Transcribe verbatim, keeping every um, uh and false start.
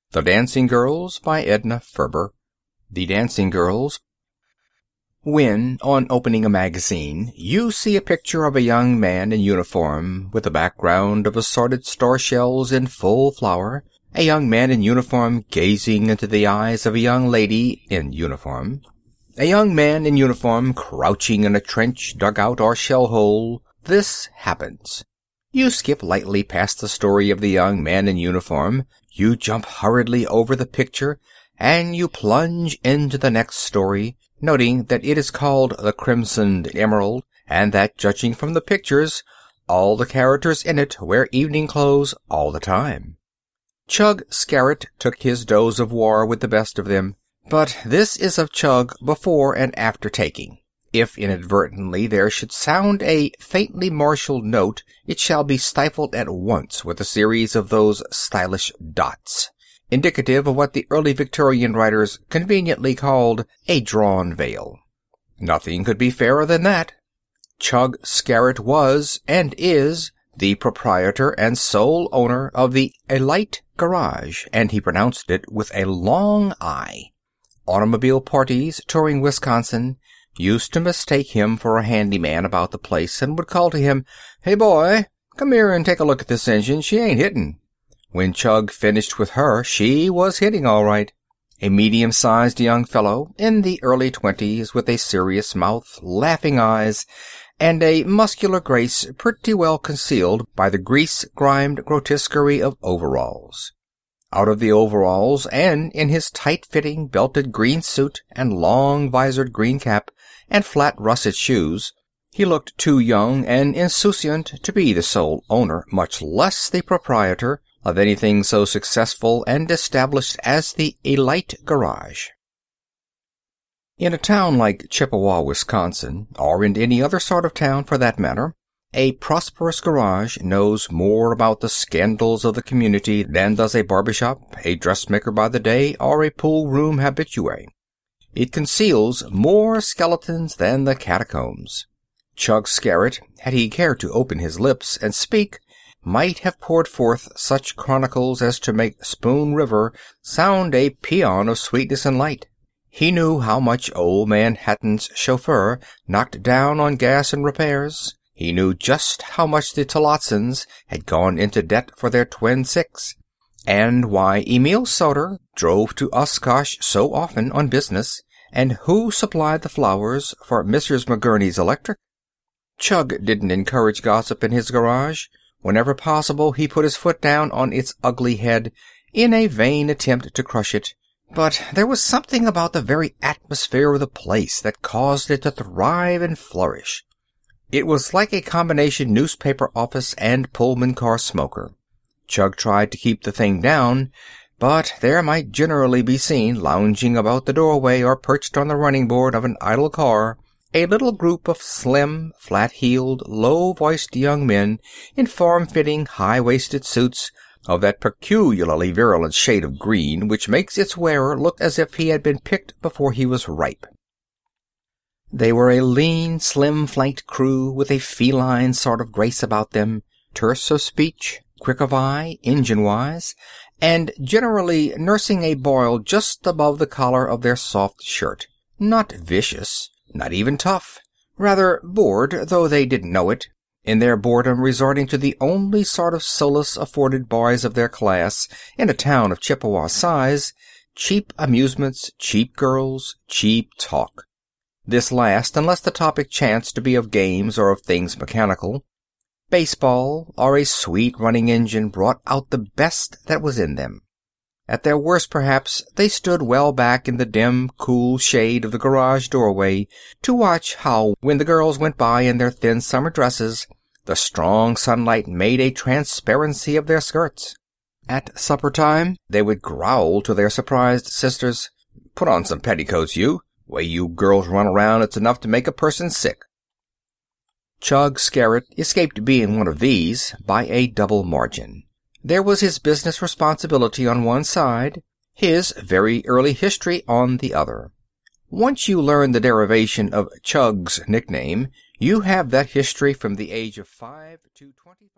The Dancing Girls by Edna Ferber. The Dancing Girls. When, on opening a magazine, you see a picture of a young man in uniform with a background of assorted star shells in full flower, a young man in uniform gazing into the eyes of a young lady in uniform, a young man in uniform crouching in a trench, dugout, or shell hole, this happens. You skip lightly past the story of the young man in uniform, you jump hurriedly over the picture, and you plunge into the next story, noting that it is called The Crimsoned Emerald, and that, judging from the pictures, all the characters in it wear evening clothes all the time. Chug Scarrett took his dose of war with the best of them, but this is of Chug before and after taking. If inadvertently there should sound a faintly martial note, it shall be stifled at once with a series of those stylish dots, indicative of what the early Victorian writers conveniently called a drawn veil. Nothing could be fairer than that. Chug Scarrett was, and is, the proprietor and sole owner of the Elite Garage, and he pronounced it with a long I. Automobile parties touring Wisconsin used to mistake him for a handyman about the place and would call to him, "Hey, boy, come here and take a look at this engine. She ain't hittin'." When Chug finished with her, she was hitting all right. A medium-sized young fellow, in the early twenties, with a serious mouth, laughing eyes, and a muscular grace pretty well concealed by the grease-grimed grotesquerie of overalls. Out of the overalls, and in his tight-fitting, belted green suit and long-visored green cap and flat russet shoes, he looked too young and insouciant to be the sole owner, much less the proprietor, of anything so successful and established as the Elite Garage. In a town like Chippewa, Wisconsin, or in any other sort of town for that matter, a prosperous garage knows more about the scandals of the community than does a barber shop, a dressmaker by the day, or a pool-room habitué. It conceals more skeletons than the catacombs. Chug Scarrett, had he cared to open his lips and speak, might have poured forth such chronicles as to make Spoon River sound a paean of sweetness and light. He knew how much old man Hatton's chauffeur knocked down on gas and repairs. He knew just how much the Tillotsons had gone into debt for their twin six, and why Emil Soder drove to Oshkosh so often on business, and who supplied the flowers for Missus McGurney's Electric. Chug didn't encourage gossip in his garage. Whenever possible, he put his foot down on its ugly head in a vain attempt to crush it. But there was something about the very atmosphere of the place that caused it to thrive and flourish. It was like a combination newspaper office and Pullman car smoker. Chug tried to keep the thing down, but there might generally be seen lounging about the doorway or perched on the running board of an idle car a little group of slim, flat-heeled, low-voiced young men in form-fitting, high-waisted suits of that peculiarly virulent shade of green which makes its wearer look as if he had been picked before he was ripe. They were a lean, slim-flanked crew with a feline sort of grace about them, terse of speech, quick of eye, engine-wise, and generally nursing a boil just above the collar of their soft shirt. Not vicious, not even tough. Rather bored, though they didn't know it, in their boredom resorting to the only sort of solace afforded boys of their class in a town of Chippewa's size, cheap amusements, cheap girls, cheap talk. This last, unless the topic chanced to be of games or of things mechanical. Baseball or a sweet running engine brought out the best that was in them. At their worst, perhaps, they stood well back in the dim, cool shade of the garage doorway to watch how, when the girls went by in their thin summer dresses, the strong sunlight made a transparency of their skirts. At supper time, they would growl to their surprised sisters, "Put on some petticoats, you. Way you girls run around, it's enough to make a person sick." Chug Scarrett escaped being one of these by a double margin. There was his business responsibility on one side, his very early history on the other. Once you learn the derivation of Chug's nickname, you have that history from the age of five to twenty-five.